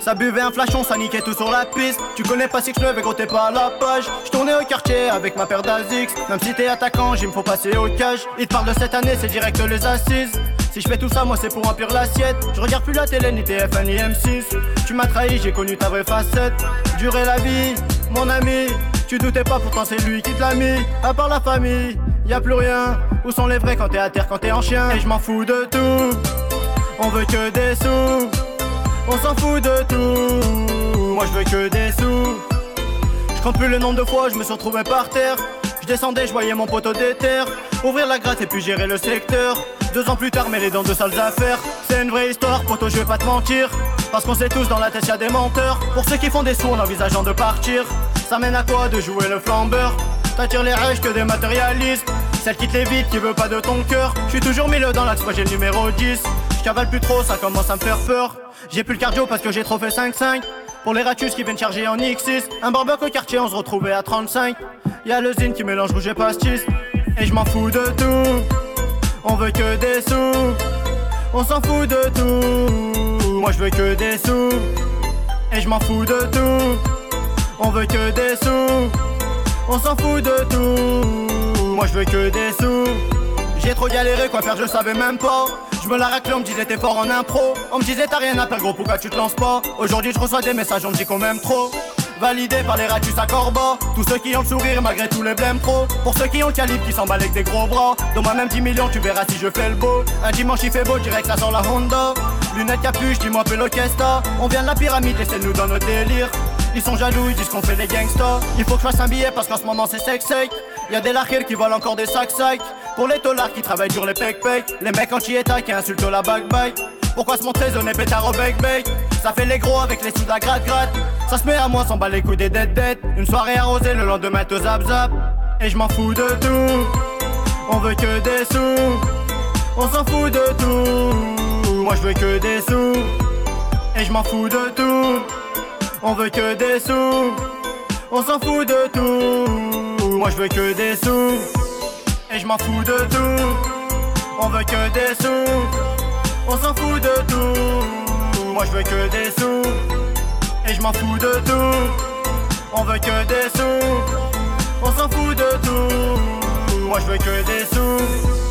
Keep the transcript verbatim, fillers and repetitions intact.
Ça buvait un flashon, ça niquait tout sur la piste. Tu connais pas Six neuf et gros t'es pas à la page. J'tournais au quartier avec ma paire d'Azix. Même si t'es attaquant, j'y me faut passer au cash. Il te parle de cette année, c'est direct les assises. Si je fais tout ça, moi c'est pour remplir l'assiette. Je regarde plus la télé, ni T F un, ni M six. Tu m'as trahi, j'ai connu ta vraie facette. Durer la vie, mon ami. Tu doutais pas, pourtant c'est lui qui te l'a mis. À part la famille, y a plus rien. Où sont les vrais quand t'es à terre, quand t'es en chien? Et je m'en fous de tout. On veut que des sous. On s'en fout de tout. Moi je veux que des sous. Je compte plus le nombre de fois, je me suis retrouvé par terre. Je descendais, je voyais mon poteau déterre. Ouvrir la gratte et puis gérer le secteur. Deux ans plus tard, mêlé dans de sales affaires. C'est une vraie histoire, poteau, je vais pas te mentir. Parce qu'on sait tous dans la tête y'a des menteurs. Pour ceux qui font des sous en envisageant de partir. Ça mène à quoi de jouer le flambeur? T'attires les rêches que des matérialistes. Celle qui te l'évite, qui veut pas de ton cœur. J'suis toujours milieu dans l'axe, moi j'ai le numéro dix. J'cavale plus trop, ça commence à me faire peur. J'ai plus le cardio parce que j'ai trop fait cinq cinq. Pour les ratus qui viennent charger en X six. Un barbecue au quartier, on se retrouvait à trente-cinq. Y'a le zine qui mélange rouge et pastis. Et je m'en fous de tout. On veut que des sous. On s'en fout de tout. Moi je veux que des sous. Et je m'en fous de tout. On veut que des sous. On s'en fout de tout. Moi je veux que des sous. J'ai trop galéré, quoi faire je savais même pas. Je me la raclais, on me disait t'es fort en impro. On me disait t'as rien à faire gros, pourquoi tu te lances pas? Aujourd'hui je reçois des messages, on me dit qu'on m'aime trop. Validé par les ratus à Corba. Tous ceux qui ont le sourire malgré tous les blèmes trop. Pour ceux qui ont le calibre qui s'emballent avec des gros bras. Donne-moi même dix millions, tu verras si je fais le beau. Un dimanche il fait beau, direct ça sent la Honda. Lunettes capuche, dis-moi peu l'orchestre. On vient de la pyramide, laissez-nous dans notre délire. Ils sont jaloux, ils disent qu'on fait les gangsters. Il faut que je fasse un billet parce qu'en ce moment c'est sec-sec. Y'a des larkers qui volent encore des sacs-sacs. Pour les tolards qui travaillent sur les pec-pec. Les mecs anti-état qui insultent la back-bike. Pourquoi se montrer zoné pétard au bec-bec? Ça fait les gros avec les sous à gratte-gratte. Ça se met à moi, s'en bat les couilles des dettes-dettes. Une soirée arrosée, le lendemain te zap-zap. Et je m'en fous de tout. On veut que des sous. On s'en fout de tout. Moi je veux que des sous. Et je m'en fous de tout. On veut que des sous. On s'en fout de tout. Moi je veux que des sous. Et je m'en fous de tout. On veut que des sous. On s'en fout de tout. Moi je veux que des sous. Et je m'en fous de tout. On veut que des sous. On s'en fout de tout. Moi je veux que des sous.